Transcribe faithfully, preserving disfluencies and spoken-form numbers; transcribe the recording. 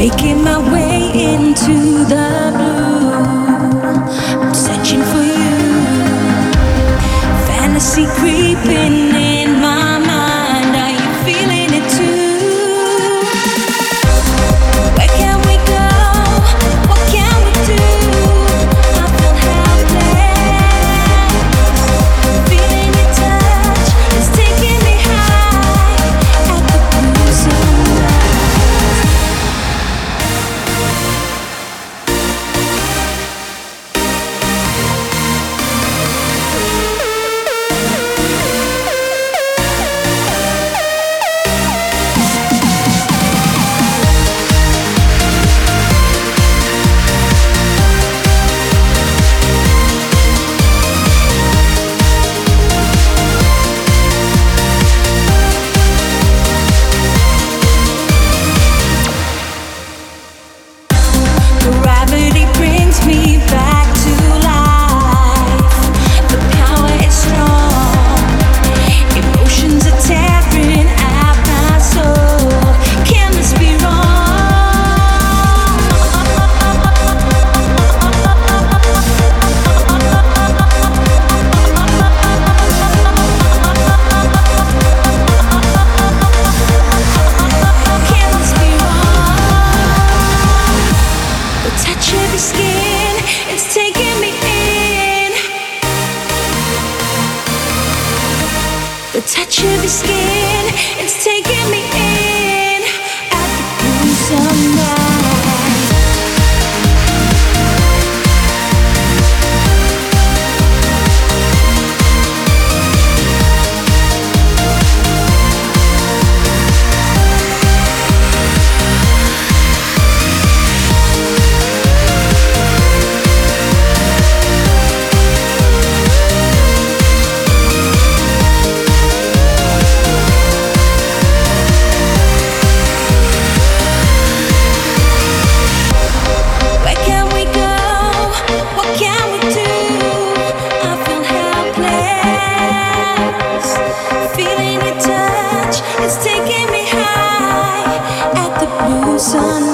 Making my way into the blue. I'm searching for you. Fantasy creeping in my mind. Are you feeling it too? Where can we go? What can we do? I feel helpless. Feeling your touch is taking me high at the blue sunrise. Gravity brings me back to life. The power is strong. Emotions are tearing at my soul. Can this be wrong? Can this be wrong? The touch of your skin is taking me in. The touch of your skin is taking me in at the blue sunrise. Where can we go? What can we do? I feel helpless. Feeling your touch is taking me high at the blue sun.